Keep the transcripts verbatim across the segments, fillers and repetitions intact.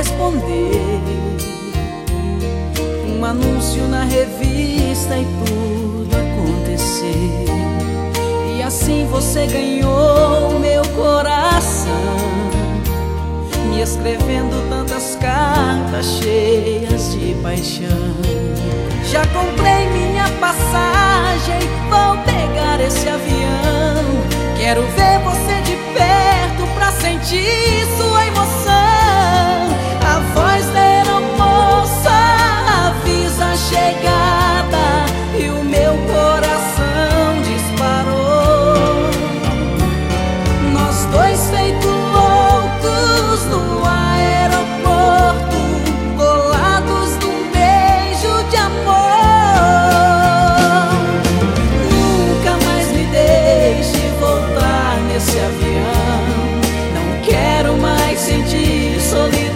corresponder. Um anúncio na revista e tudo acontecer. E assim você ganhou meu coração, me escrevendo tantas cartas cheias de paixão. Já comprei minha passagem, vou pegar esse avião. Quero ver você de perto pra sentir sua emoção. A voz da aeromoça avisa a chegada e o meu coração disparou. Nós dois feitos loucos no aeroporto, colados num beijo de amor. Nunca mais me deixe voltar nesse avião, não quero mais sentir solidão.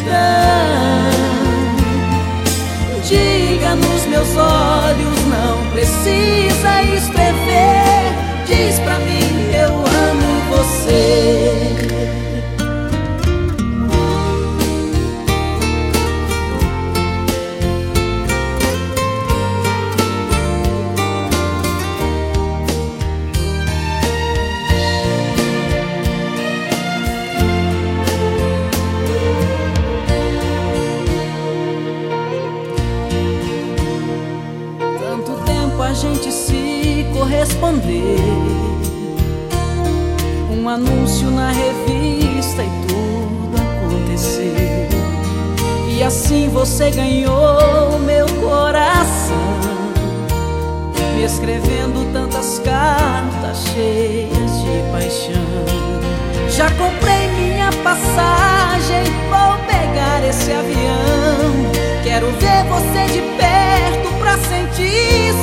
Diga nos meus olhos, não precisa escrever, diz pra mim eu amo você. A gente se corresponder, um anúncio na revista e tudo acontecer. E assim você ganhou meu coração, me escrevendo tantas cartas cheias de paixão. Já comprei minha passagem, vou pegar esse avião. Quero ver você de perto pra sentir